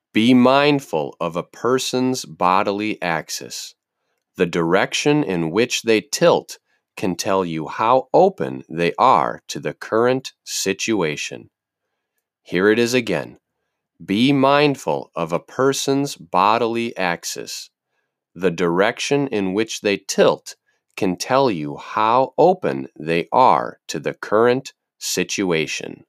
Be mindful of a person's bodily axis. The direction in which they tilt can tell you how open they are to the current situation. Here it is again. Be mindful of a person's bodily axis. The direction in which they tilt can tell you how open they are to the current situation.